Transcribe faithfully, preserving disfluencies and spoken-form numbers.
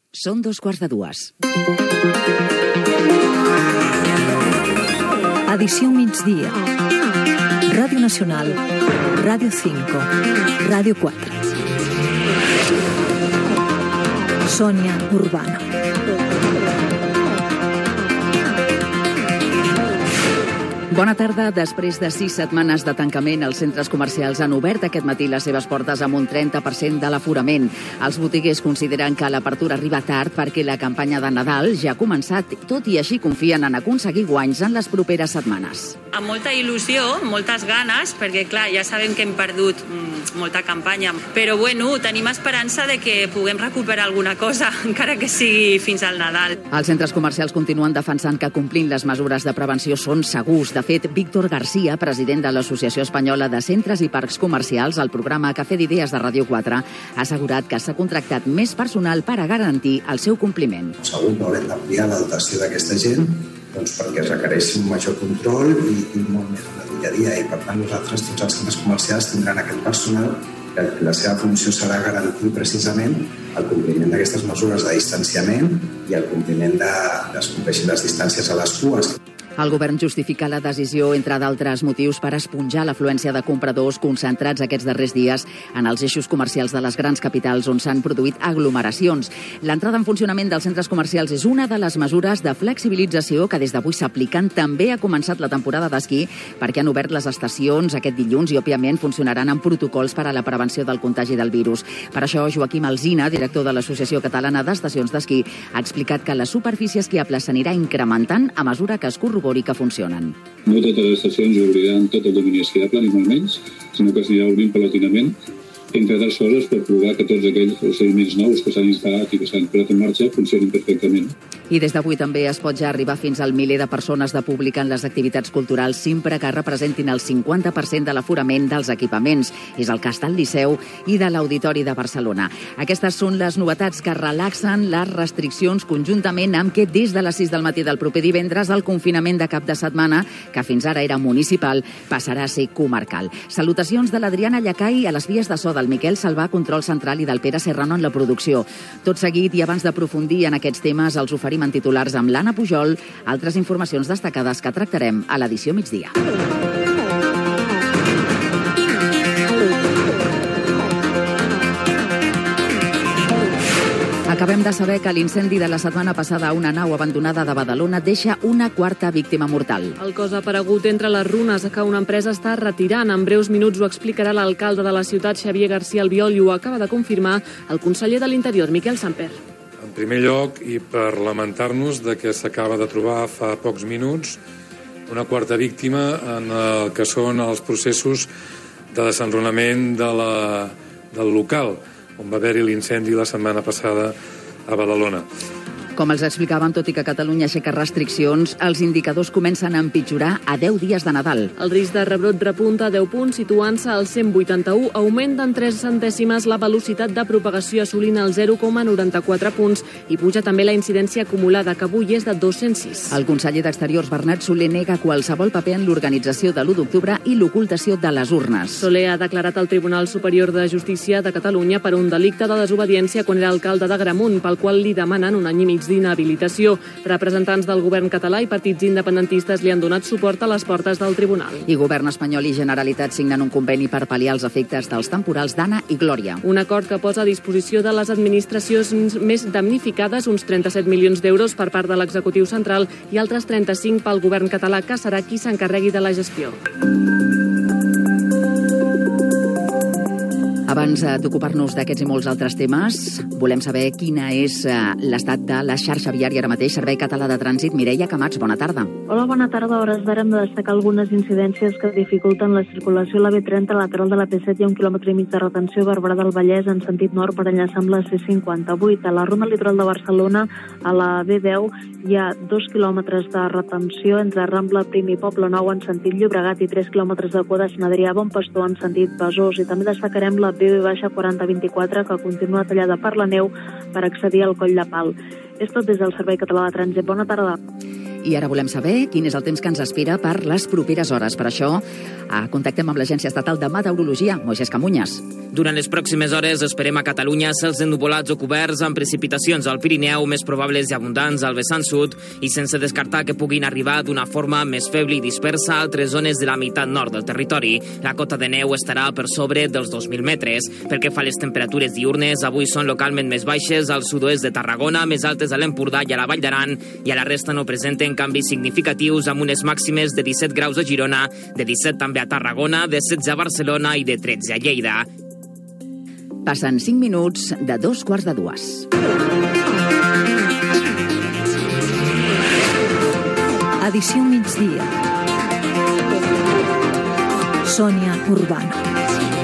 Són dos quarts de dues. Edició migdia. Ràdio Nacional, Ràdio cinco, Ràdio quatre. Sònia Urbano. Bona tarda. Després de sis setmanes de tancament, els centres comercials han obert aquest matí les seves portes amb un trenta per cent de l'aforament. Els botiguers consideren que l'apertura arriba tard perquè la campanya de Nadal ja ha començat, tot i així confien en aconseguir guanys en les properes setmanes. Amb molta il·lusió, moltes ganes, perquè clar, ja sabem que hem perdut mm, molta campanya, però bueno, tenim esperança de que puguem recuperar alguna cosa, encara que sigui fins al Nadal. Els centres comercials continuen defensant que complint les mesures de prevenció són segurs. De fet, Víctor García, president de l'Associació Espanyola de Centres i Parcs Comercials, al programa Cafè d'Idees de Ràdio quatre, ha assegurat que s'ha contractat més personal per a garantir el seu compliment. Segur que haurem d'ampliar la dotació d'aquesta gent doncs perquè es requereix un major control i, i molt més en el dia a dia. I per tant nosaltres, tots els centres comercials, tindran aquest personal que la seva funció serà garantir precisament el compliment d'aquestes mesures de distanciament i el compliment de que es compleixin les distàncies a les cues. El govern justifica la decisió, entre d'altres motius, per esponjar l'afluència de compradors concentrats aquests darrers dies en els eixos comercials de les grans capitals on s'han produït aglomeracions. L'entrada en funcionament dels centres comercials és una de les mesures de flexibilització que des d'avui s'apliquen. També ha començat la temporada d'esquí perquè han obert les estacions aquest dilluns i, òbviament, funcionaran amb protocols per a la prevenció del contagi del virus. Per això, Joaquim Alsina, director de l'Associació Catalana d'Estacions d'Esquí, ha explicat que la superfície esquiable s'anirà incrementant a mesura que es corrobori que funcionen. No totes les estacions obriran tot el domini esquiable, ni molt menys, sinó que s'anirà obrint paulatinament, entre altres coses per provar que tots aquells procediments nous que s'han instal·lat i que s'han posat en marxa funcionin perfectament. I des d'avui també es pot ja arribar fins al miler de persones de públic en les activitats culturals sempre que representin el cinquanta per cent de l'aforament dels equipaments. És el cas del Liceu i de l'Auditori de Barcelona. Aquestes són les novetats que relaxen les restriccions conjuntament amb que des de les sis del matí del proper divendres el confinament de cap de setmana, que fins ara era municipal, passarà a ser comarcal. Salutacions de l'Adriana Llacai a les vies de so del Miquel Salvà, control central, i del Pere Serrano en la producció. Tot seguit, i abans d'aprofundir en aquests temes, els oferim en titulars amb l'Anna Pujol, altres informacions destacades que tractarem a l'edició migdia. Acabem de saber que l'incendi de la setmana passada a una nau abandonada de Badalona deixa una quarta víctima mortal. El cos ha aparegut entre les runes que una empresa està retirant. En breus minuts ho explicarà l'alcalde de la ciutat, Xavier García Albiol, i ho acaba de confirmar el conseller de l'Interior, Miquel Samper. En primer lloc, i per lamentar-nos de que s'acaba de trobar fa pocs minuts una quarta víctima en el que són els processos de desenrunament de la, del local, on va haver-hi l'incendi la setmana passada a Badalona. Com els explicàvem, tot i que Catalunya aixeca restriccions, els indicadors comencen a empitjorar a deu dies de Nadal. El risc de rebrot repunta a deu punts, situant-se al cent vuitanta-u, augmenta en tres centèsimes la velocitat de propagació, assolint el zero coma noranta-quatre punts, i puja també la incidència acumulada, que avui és de dos-cents sis. El conseller d'Exteriors, Bernat Soler, nega qualsevol paper en l'organització de l'u d'octubre i l'ocultació de les urnes. Soler ha declarat al Tribunal Superior de Justícia de Catalunya per un delicte de desobediència quan era alcalde d'Agramunt, pel qual li demanen un any i mig d'inhabilitació. Representants del govern català i partits independentistes li han donat suport a les portes del tribunal. I govern espanyol i Generalitat signen un conveni per pal·liar els efectes dels temporals d'Anna i Glòria. Un acord que posa a disposició de les administracions més damnificades uns trenta-set milions d'euros per part de l'executiu central i altres trenta-cinc pel govern català, que serà qui s'encarregui de la gestió. Abans d'ocupar-nos d'aquests i molts altres temes, volem saber quina és l'estat de la xarxa viària ara mateix. Servei Català de Trànsit, Mireia Camats, bona tarda. Hola, bona tarda. A hores d'ara hem de destacar algunes incidències que dificulten la circulació a la B trenta, lateral de la P set, hi ha un quilòmetre i mig de retenció a Barberà del Vallès en sentit nord per enllaçar amb la C cinquanta-vuit. A la ronda litoral de Barcelona, a la B deu, hi ha dos quilòmetres de retenció entre Rambla, Prim i Poble Nou en sentit Llobregat i tres quilòmetres de cua de Sant Adrià, Bon Pastor en sentit Besòs. I també destacarem la B B quaranta vint-i-quatre, que continua tallada per la neu per accedir al Coll de Pal. És tot des del Servei Català de Trànsit. Bona tarda. I ara volem saber quin és el temps que ens espera per les properes hores. Per això, contactem amb l'Agència Estatal de Meteorologia, Moisés Camuñas. Durant les pròximes hores esperem a Catalunya cels ennuvolats o coberts amb precipitacions al Pirineu més probables i abundants al vessant sud i sense descartar que puguin arribar d'una forma més feble i dispersa a altres zones de la meitat nord del territori. La cota de neu estarà per sobre dels dos mil metres. Pel que fa a les temperatures diurnes, avui són localment més baixes al sud-oest de Tarragona, més altes a l'Empordà i a la Vall d'Aran, i a la resta no presenten canvis significatius amb unes màximes de disset graus a Girona, de disset també a Tarragona, de setze a Barcelona i de tretze a Lleida. Passen cinc minuts de dos quarts de dues. Edició migdia. Sònia Urbano.